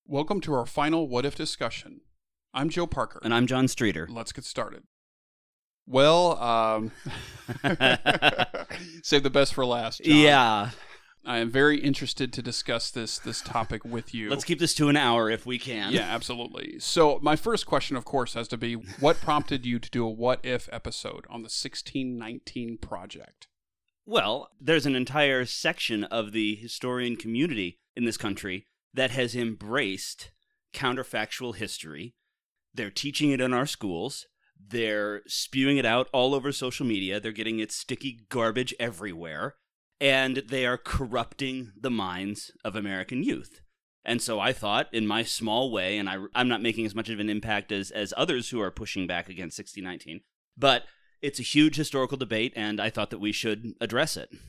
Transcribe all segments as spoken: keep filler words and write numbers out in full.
Welcome to our final What If discussion. I'm Joe Parker. And I'm John Streeter. Let's get started. Well, um, save the best for last, John. Yeah. I am very interested to discuss this this topic with you. Let's keep this to an hour if we can. Yeah, absolutely. So my first question, of course, has to be, what prompted you to do a What If episode on the sixteen nineteen Project? Well, there's an entire section of the historian community in this country that has embraced counterfactual history. They're teaching it in our schools. They're spewing it out all over social media. They're getting its sticky garbage everywhere. And they are corrupting the minds of American youth. And so I thought, in my small way, and I, I'm not making as much of an impact as, as others who are pushing back against sixteen nineteen, but it's a huge historical debate, and I thought that we should address it.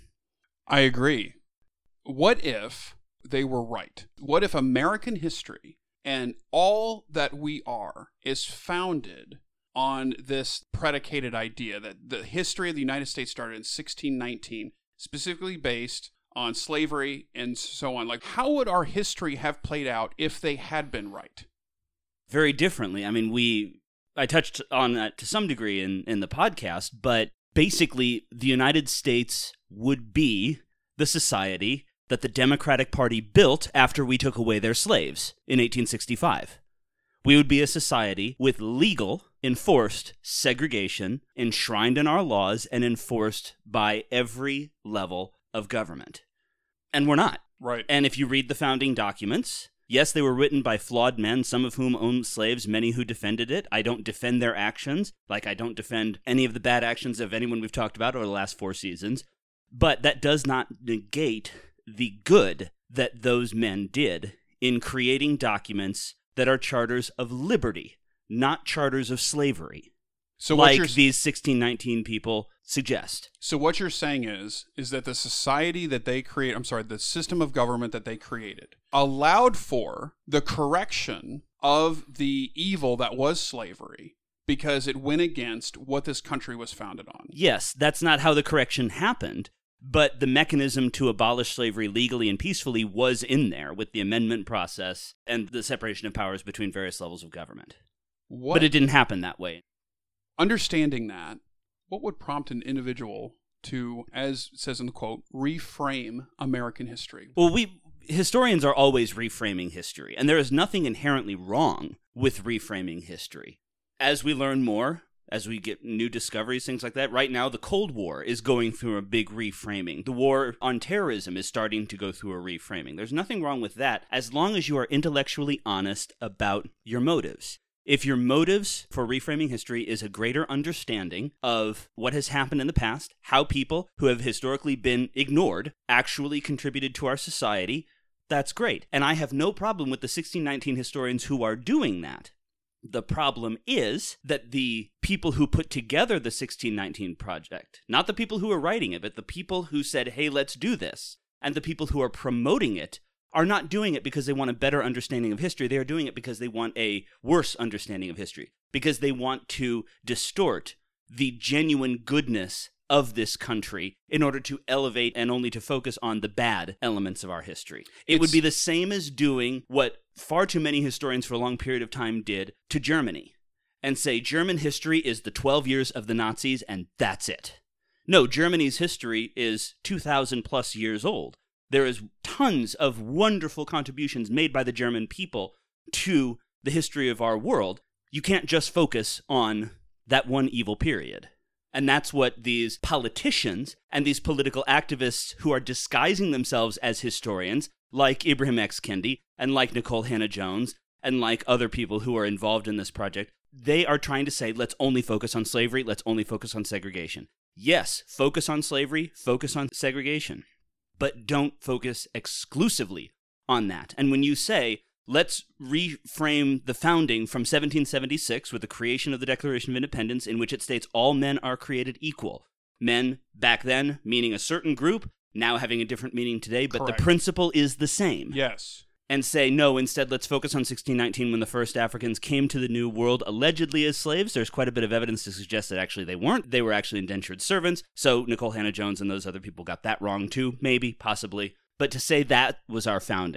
I agree. What if they were right? What if American history and all that we are is founded on this predicated idea that the history of the United States started in sixteen nineteen, specifically based on slavery and so on? Like, how would our history have played out if they had been right? Very differently. I mean, we, I touched on that to some degree in, in the podcast, but basically the United States would be the society that the Democratic Party built after we took away their slaves in eighteen sixty-five. We would be a society with legal, enforced segregation enshrined in our laws and enforced by every level of government. And we're not. Right. And if you read the founding documents, yes, they were written by flawed men, some of whom owned slaves, many who defended it. I don't defend their actions, like I don't defend any of the bad actions of anyone we've talked about over the last four seasons. But that does not negate the good that those men did in creating documents that are charters of liberty, not charters of slavery, so what like you're, these sixteen nineteen people suggest. So what you're saying is, is that the society that they create, I'm sorry, the system of government that they created allowed for the correction of the evil that was slavery because it went against what this country was founded on. Yes, that's not how the correction happened. But the mechanism to abolish slavery legally and peacefully was in there with the amendment process and the separation of powers between various levels of government. What? But it didn't happen that way. Understanding that, what would prompt an individual to, as it says in the quote, reframe American history? Well, we historians are always reframing history, and there is nothing inherently wrong with reframing history. As we learn more, as we get new discoveries, things like that. Right now, the Cold War is going through a big reframing. The war on terrorism is starting to go through a reframing. There's nothing wrong with that, as long as you are intellectually honest about your motives. If your motives for reframing history is a greater understanding of what has happened in the past, how people who have historically been ignored actually contributed to our society, that's great. And I have no problem with the sixteen nineteen historians who are doing that. The problem is that the people who put together the sixteen nineteen Project, not the people who are writing it, but the people who said, hey, let's do this, and the people who are promoting it, are not doing it because they want a better understanding of history. They are doing it because they want a worse understanding of history, because they want to distort the genuine goodness of this country in order to elevate and only to focus on the bad elements of our history. It It's, would be the same as doing what far too many historians for a long period of time did to Germany and say German history is the twelve years of the Nazis and that's it. No, Germany's history is two thousand plus years old. There is tons of wonderful contributions made by the German people to the history of our world. You can't just focus on that one evil period. And that's what these politicians and these political activists who are disguising themselves as historians, like Ibram X. Kendi and like Nicole Hannah-Jones and like other people who are involved in this project, they are trying to say, let's only focus on slavery, let's only focus on segregation. Yes, focus on slavery, focus on segregation, but don't focus exclusively on that. And when you say, let's reframe the founding from seventeen seventy-six with the creation of the Declaration of Independence, in which it states all men are created equal. Men, back then, meaning a certain group, now having a different meaning today, but Correct. The principle is the same. Yes. And say, no, instead let's focus on sixteen nineteen when the first Africans came to the New World allegedly as slaves. There's quite a bit of evidence to suggest that actually they weren't. They were actually indentured servants. So Nicole Hannah-Jones and those other people got that wrong too, maybe, possibly. But to say that was our founding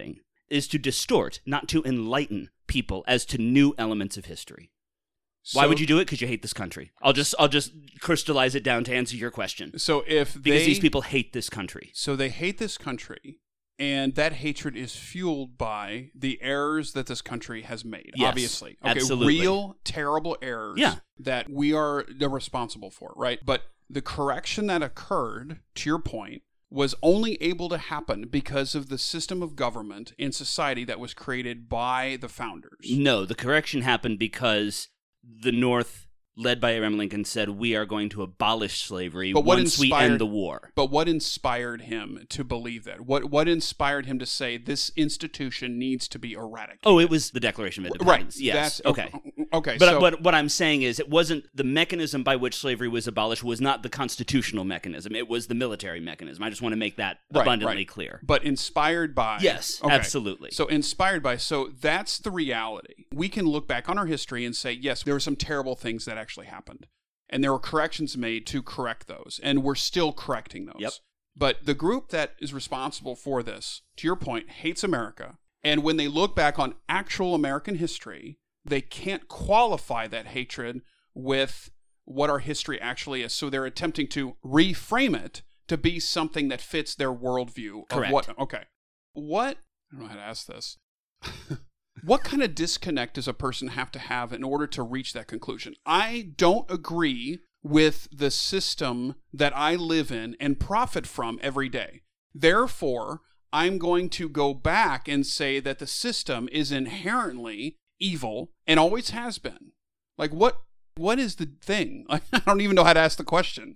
is to distort, not to enlighten people as to new elements of history. So, Why would you do it? Because you hate this country. I'll just I'll just crystallize it down to answer your question. So if because they, these people hate this country. So they hate this country, and that hatred is fueled by the errors that this country has made, yes, obviously. Okay, absolutely. Real, terrible errors yeah. that we are they're responsible for, right? But the correction that occurred, to your point, was only able to happen because of the system of government and society that was created by the founders. No, the correction happened because the North, led by Abraham Lincoln, said we are going to abolish slavery but what once we inspired, end the war. But what inspired him to believe that? What what inspired him to say this institution needs to be eradicated? Oh, it was the Declaration of Independence. Right. Yes. That's, okay. Okay. But so, what, what I'm saying is it wasn't the mechanism by which slavery was abolished was not the constitutional mechanism. It was the military mechanism. I just want to make that right, abundantly right. clear. But inspired by... Yes, okay. absolutely. So inspired by... So that's the reality. We can look back on our history and say, yes, there were some terrible things that actually happened. And there were corrections made to correct those. And we're still correcting those. Yep. But the group that is responsible for this, to your point, hates America. And when they look back on actual American history, they can't qualify that hatred with what our history actually is. So they're attempting to reframe it to be something that fits their worldview. Correct. Of what, okay. What, I don't know how to ask this. What kind of disconnect does a person have to have in order to reach that conclusion? I don't agree with the system that I live in and profit from every day. Therefore, I'm going to go back and say that the system is inherently evil and always has been. Like, what? What is the thing? Like, I don't even know how to ask the question.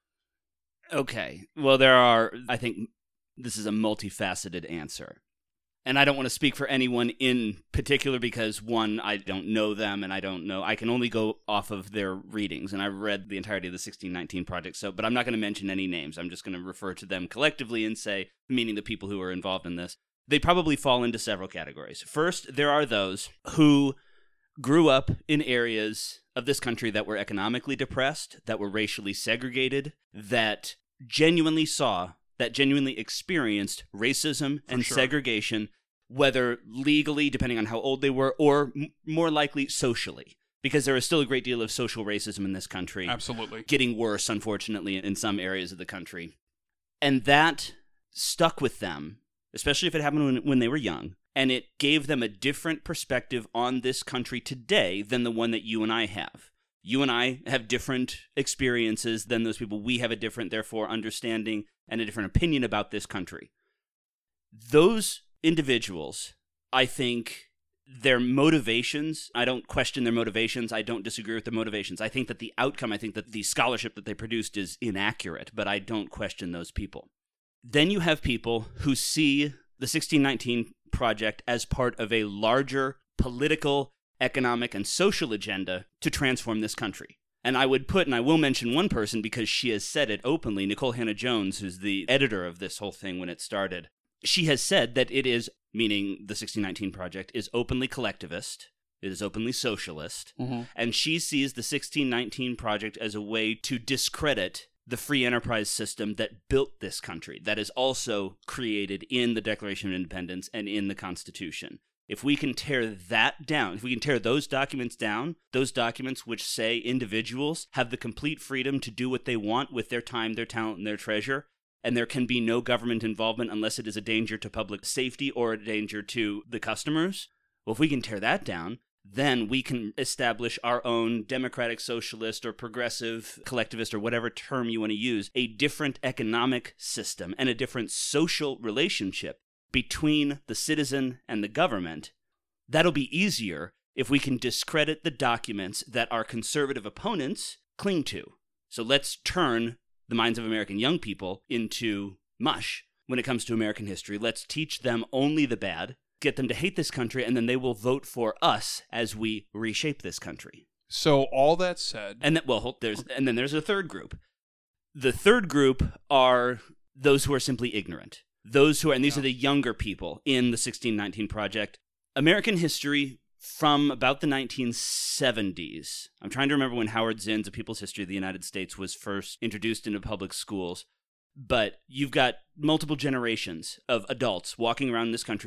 Okay. Well, there are, I think this is a multifaceted answer. And I don't want to speak for anyone in particular because, one, I don't know them and I don't know. I can only go off of their readings. And I've read the entirety of the sixteen nineteen Project, so but I'm not going to mention any names. I'm just going to refer to them collectively and say, meaning the people who are involved in this. They probably fall into several categories. First, there are those who grew up in areas of this country that were economically depressed, that were racially segregated, that genuinely saw, that genuinely experienced racism and sure. segregation, whether legally, depending on how old they were, or m- more likely socially. Because there is still a great deal of social racism in this country. Absolutely. Getting worse, unfortunately, in some areas of the country. And that stuck with them, especially if it happened when, when they were young. And it gave them a different perspective on this country today than the one that you and I have. You and I have different experiences than those people. We have a different, therefore, understanding and a different opinion about this country. Those individuals, I think their motivations, I don't question their motivations. I don't disagree with their motivations. I think that the outcome, I think that the scholarship that they produced is inaccurate, but I don't question those people. Then you have people who see the sixteen nineteen Project as part of a larger political, economic, and social agenda to transform this country. And I would put, and I will mention one person because she has said it openly, Nikole Hannah-Jones, who's the editor of this whole thing when it started. She has said that it is, meaning the sixteen nineteen Project, is openly collectivist, it is openly socialist, mm-hmm. and she sees the sixteen nineteen Project as a way to discredit the free enterprise system that built this country, that is also created in the Declaration of Independence and in the Constitution. If we can tear that down, if we can tear those documents down, those documents which say individuals have the complete freedom to do what they want with their time, their talent, and their treasure, and there can be no government involvement unless it is a danger to public safety or a danger to the customers, well, if we can tear that down, then we can establish our own democratic, socialist, or progressive, collectivist, or whatever term you want to use, a different economic system and a different social relationship between the citizen and the government. That'll be easier if we can discredit the documents that our conservative opponents cling to. So let's turn the minds of American young people into mush when it comes to American history. Let's teach them only the bad, get them to hate this country, and then they will vote for us as we reshape this country. So all that said, and that, well, there's and then there's a third group. The third group are those who are simply ignorant. Those who are, and these yeah. are the younger people in the sixteen nineteen Project. American history from about the nineteen seventies. I'm trying to remember when Howard Zinn's A People's History of the United States was first introduced into public schools. But you've got multiple generations of adults walking around this country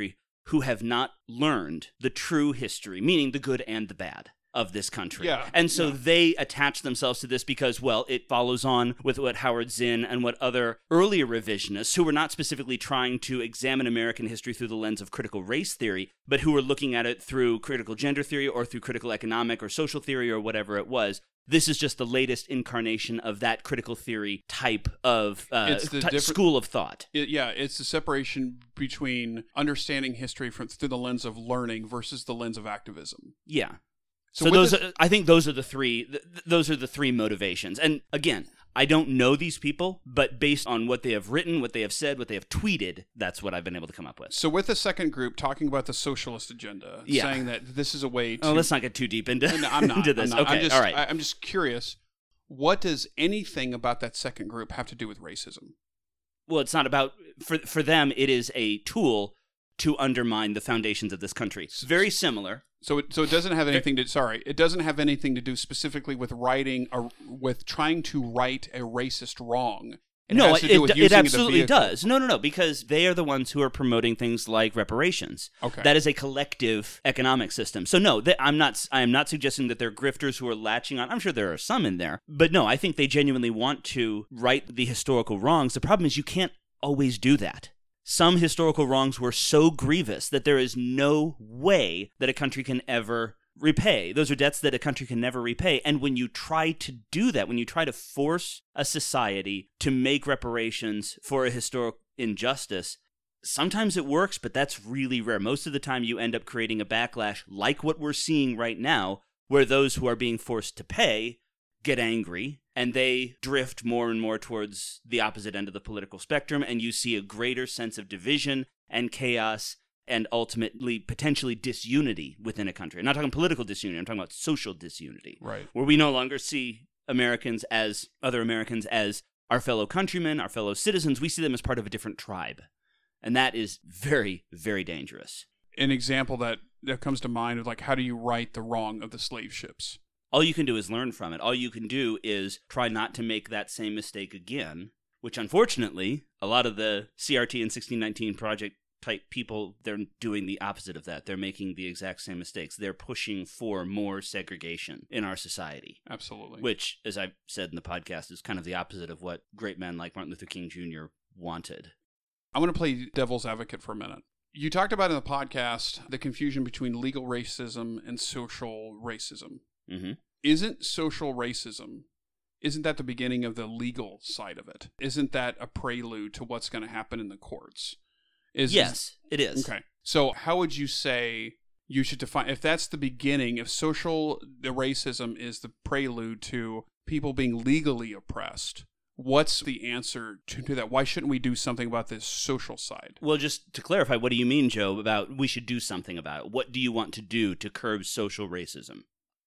who have not learned the true history, meaning the good and the bad of this country. Yeah, and so yeah. they attach themselves to this because, well, it follows on with what Howard Zinn and what other earlier revisionists, who were not specifically trying to examine American history through the lens of critical race theory, but who were looking at it through critical gender theory or through critical economic or social theory or whatever it was. This is just the latest incarnation of that critical theory type of uh, It's the t- different- school of thought. It, yeah, it's the separation between understanding history from through the lens of learning versus the lens of activism. Yeah. So, So, with those, this- are, I think, those are the three. Th- th- those are the three motivations. And again, I don't know these people, but based on what they have written, what they have said, what they have tweeted, that's what I've been able to come up with. so with the second group talking about the socialist agenda, Yeah. saying that this is a way to. Oh, let's not get too deep into, No, I'm not. into this. I'm not. Okay, I'm just, all right. I, I'm just curious. What does anything about that second group have to do with racism? Well, it's not about for for them. It is a tool to undermine the foundations of this country. It's very similar. So it, so it doesn't have anything to sorry, it doesn't have anything to do specifically with writing a, with trying to right a racist wrong. It no, has to it, do with it using the absolutely vehicle. does. No, no, no, because they are the ones who are promoting things like reparations. Okay. That is a collective economic system. So no, they, I'm not. I am not suggesting that they're grifters who are latching on. I'm sure there are some in there, but no, I think they genuinely want to right the historical wrongs. The problem is you can't always do that. Some historical wrongs were so grievous that there is no way that a country can ever repay. Those are debts that a country can never repay. And when you try to do that, when you try to force a society to make reparations for a historic injustice, sometimes it works, but that's really rare. Most of the time you end up creating a backlash like what we're seeing right now, where those who are being forced to pay get angry and they drift more and more towards the opposite end of the political spectrum, and you see a greater sense of division and chaos and ultimately potentially disunity within a country. I'm not talking political disunity, I'm talking about social disunity. Right. Where we no longer see Americans as other Americans as our fellow countrymen, our fellow citizens. We see them as part of a different tribe. And that is very, very dangerous. An example that, that comes to mind is like, how do you right the wrong of the slave ships? All you can do is learn from it. All you can do is try not to make that same mistake again, which unfortunately, a lot of the C R T and sixteen nineteen Project type people, they're doing the opposite of that. They're making the exact same mistakes. They're pushing for more segregation in our society. Absolutely. Which, as I've said in the podcast, is kind of the opposite of what great men like Martin Luther King Junior wanted. I want to play devil's advocate for a minute. You talked about in the podcast the confusion between legal racism and social racism. Mm-hmm. Isn't social racism, isn't that the beginning of the legal side of it? Isn't that a prelude to what's going to happen in the courts? Is, Yes, it is. Okay. So how would you say you should define, if that's the beginning, if social the racism is the prelude to people being legally oppressed, what's the answer to, to that? Why shouldn't we do something about this social side? Well, just to clarify, what do you mean, Joe, about we should do something about it? What do you want to do to curb social racism?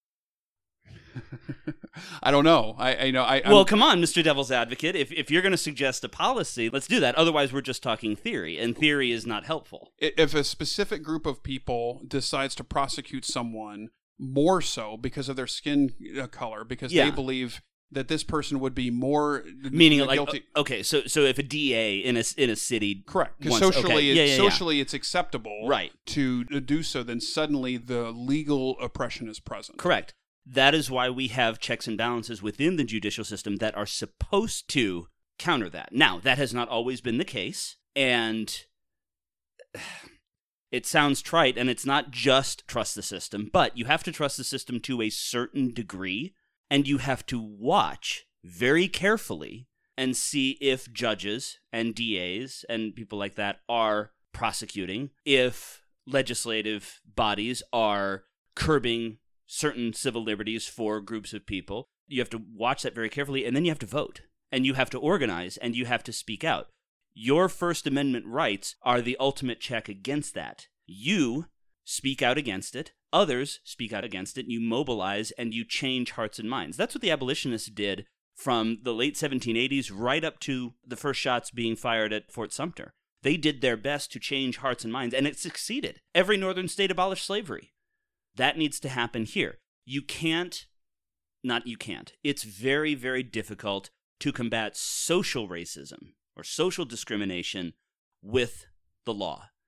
I don't know. I, I know. I Well, I'm, come on, Mister Devil's Advocate. If if you're going to suggest a policy, let's do that. Otherwise, we're just talking theory, and theory is not helpful. if a specific group of people decides to prosecute someone more so because of their skin uh, color, because Yeah. they believe that this person would be more Meaning, uh, like, guilty. okay, so so if a D A in a in a city, Correct. Because wants- socially, okay. it- Yeah, yeah, yeah. socially, it's acceptable Right. to do so. Then suddenly, the legal oppression is present. Correct. That is why we have checks and balances within the judicial system that are supposed to counter that. Now, that has not always been the case, and it sounds trite, and it's not just trust the system, but you have to trust the system to a certain degree, and you have to watch very carefully and see if judges and D As and people like that are prosecuting, if legislative bodies are curbing certain civil liberties for groups of people. You have to watch that very carefully, and then you have to vote, and you have to organize, and you have to speak out. Your First Amendment rights are the ultimate check against that. You speak out against it, others speak out against it, you mobilize, and you change hearts and minds. That's what the abolitionists did from the late seventeen eighties right up to the first shots being fired at Fort Sumter. They did their best to change hearts and minds, and it succeeded. Every northern state abolished slavery. That needs to happen here. You can't, not you can't, it's very, very difficult to combat social racism or social discrimination with the law,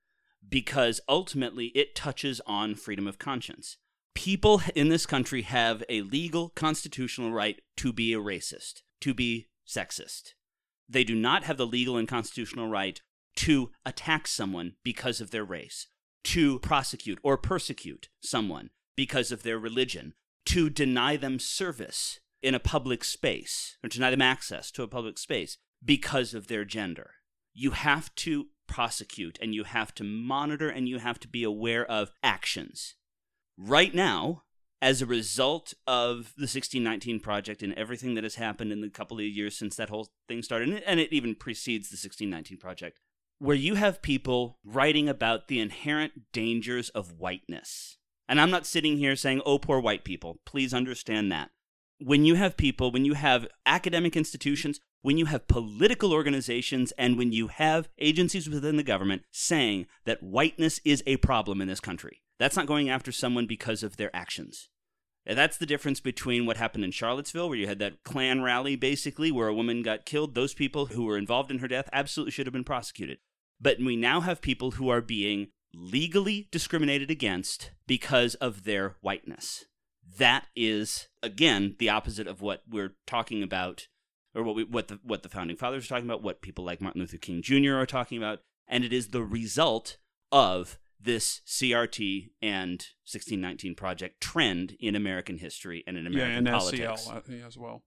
because ultimately it touches on freedom of conscience. People in this country have a legal constitutional right to be a racist, to be sexist. They do not have the legal and constitutional right to attack someone because of their race, to prosecute or persecute someone because of their religion, to deny them service in a public space, or deny them access to a public space because of their gender. You have to prosecute, and you have to monitor, and you have to be aware of actions. Right now, as a result of the sixteen nineteen Project and everything that has happened in the couple of years since that whole thing started, and it even precedes the sixteen nineteen Project, where you have people writing about the inherent dangers of whiteness. And I'm not sitting here saying, oh, poor white people. Please understand that. When you have people, when you have academic institutions, when you have political organizations, and when you have agencies within the government saying that whiteness is a problem in this country, that's not going after someone because of their actions. And that's the difference between what happened in Charlottesville, where you had that Klan rally, basically, where a woman got killed. Those people who were involved in her death absolutely should have been prosecuted. But we now have people who are being legally discriminated against because of their whiteness. That is, again, the opposite of what we're talking about, or what we, what the what the Founding Fathers are talking about, what people like Martin Luther King Junior are talking about, and it is the result of this C R T and sixteen nineteen Project trend in American history and in American yeah, and politics. S C L as well.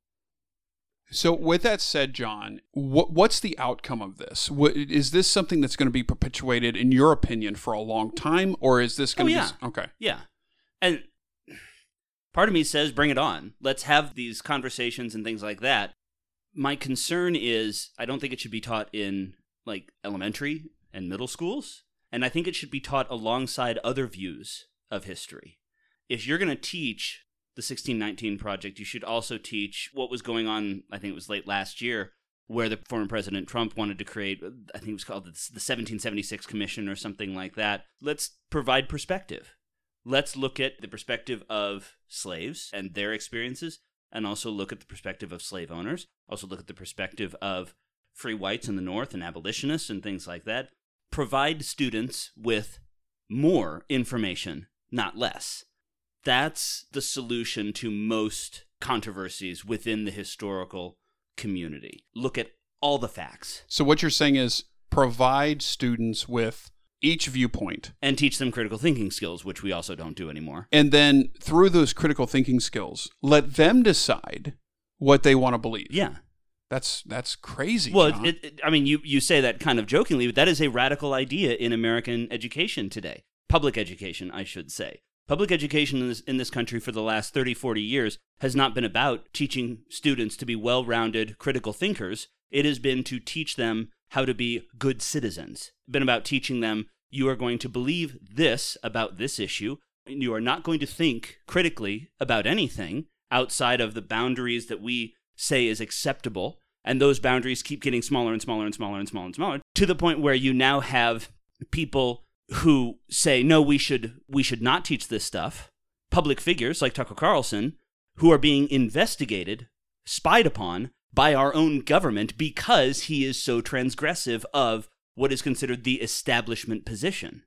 So with that said, John, what, what's the outcome of this? What, is this something that's going to be perpetuated, in your opinion, for a long time, or is this going oh, to yeah. be... Okay. Yeah. And part of me says, bring it on. Let's have these conversations and things like that. My concern is, I don't think it should be taught in, like, elementary and middle schools, and I think it should be taught alongside other views of history. If you're going to teach the sixteen nineteen Project, you should also teach what was going on, I think it was late last year, where the former President Trump wanted to create, I think it was called the seventeen seventy-six Commission or something like that. Let's provide perspective. Let's look at the perspective of slaves and their experiences, and also look at the perspective of slave owners, also look at the perspective of free whites in the North and abolitionists and things like that. Provide students with more information, not less. That's the solution to most controversies within the historical community. Look at all the facts. So what you're saying is provide students with each viewpoint. And teach them critical thinking skills, which we also don't do anymore. And then through those critical thinking skills, let them decide what they want to believe. Yeah. That's that's crazy, Well, John. it, it, I mean, you, you say that kind of jokingly, but that is a radical idea in American education today. Public education, I should say. Public education in this, in this country for the last thirty, forty years has not been about teaching students to be well-rounded critical thinkers. It has been to teach them how to be good citizens. It's been about teaching them, you are going to believe this about this issue, and you are not going to think critically about anything outside of the boundaries that we say is acceptable, and those boundaries keep getting smaller and smaller and smaller and smaller and smaller, to the point where you now have people who say, no, we should we should not teach this stuff. Public figures like Tucker Carlson, who are being investigated, spied upon by our own government because he is so transgressive of what is considered the establishment position.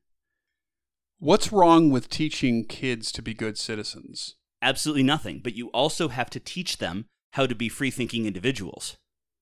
What's wrong with teaching kids to be good citizens? Absolutely nothing, but you also have to teach them how to be free-thinking individuals.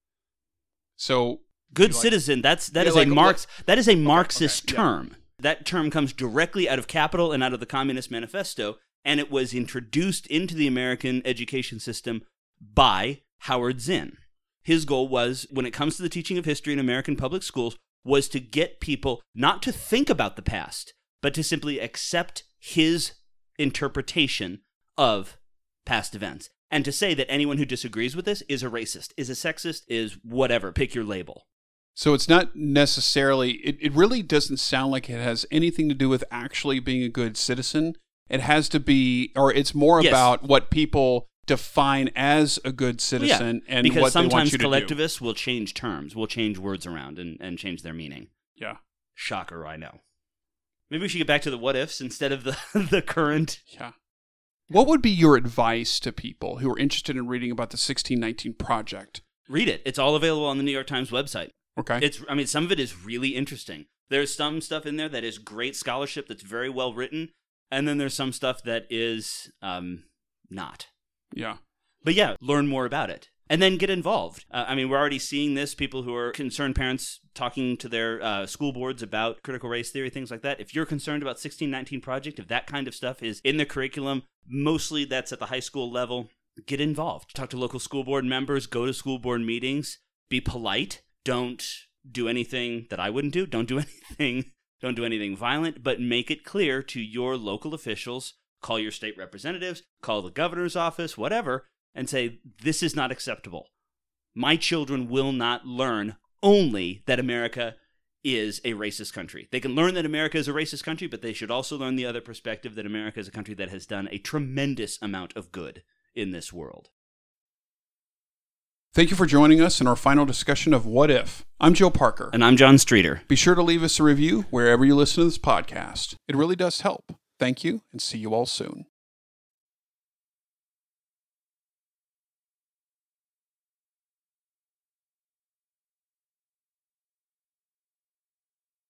So, good like, citizen, that's that yeah, is like, a Marx that is a Marxist okay, yeah. term. That term comes directly out of Capital and out of the Communist Manifesto, and it was introduced into the American education system by Howard Zinn. His goal was, when it comes to the teaching of history in American public schools, was to get people not to think about the past, but to simply accept his interpretation of past events. And to say that anyone who disagrees with this is a racist, is a sexist, is whatever, pick your label. So it's not necessarily, it, it really doesn't sound like it has anything to do with actually being a good citizen. It has to be, or it's more Yes. about what people define as a good citizen yeah, and because what they want sometimes you to do. collectivists will change terms, will change words around and, and change their meaning. Yeah. Shocker, I know. Maybe we should get back to the what ifs instead of the the current. Yeah. What would be your advice to people who are interested in reading about the sixteen nineteen Project? Read it. It's all available on the New York Times website. Okay. It's, I mean, some of it is really interesting. There's some stuff in there that is great scholarship that's very well written, and then there's some stuff that is um, not. Yeah. But yeah, learn more about it. And then get involved. Uh, I mean, we're already seeing this, people who are concerned parents talking to their uh, school boards about critical race theory, things like that. If you're concerned about sixteen nineteen Project, if that kind of stuff is in the curriculum, mostly that's at the high school level, get involved. Talk to local school board members, go to school board meetings, be polite. Don't do anything that I wouldn't do. Don't do anything, don't do anything violent, but make it clear to your local officials, call your state representatives, call the governor's office, whatever, and say, this is not acceptable. My children will not learn only that America is a racist country. They can learn that America is a racist country, but they should also learn the other perspective that America is a country that has done a tremendous amount of good in this world. Thank you for joining us in our final discussion of What If. I'm Joe Parker. And I'm John Streeter. Be sure to leave us a review wherever you listen to this podcast. It really does help. Thank you, and see you all soon.